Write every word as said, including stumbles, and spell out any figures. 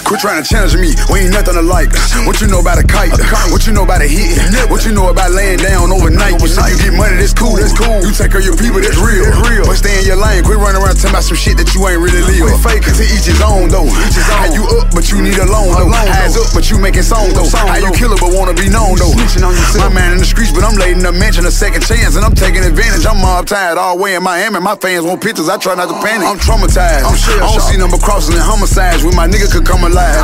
Quit trying to challenge me, we ain't nothing alike. What you know about a kite? What you know about a hit? What you know about laying down overnight? You say you get money, that's cool, that's cool. You take care of your people, that's real. But stay in your lane, quit running around talking about some shit that you ain't really live. Fake to each his own though. How you up, but you need a loan though. Eyes up, but you making songs though. How you kill her, but wanna be known though. My man in the streets, but I'm late in the mansion, a second chance, and I'm taking advantage. I'm mob tired all the way in Miami. My fans want pictures, I try not to panic. I'm traumatized. I'm sure I don't see number crossing and homicides. When my nigga could come alive.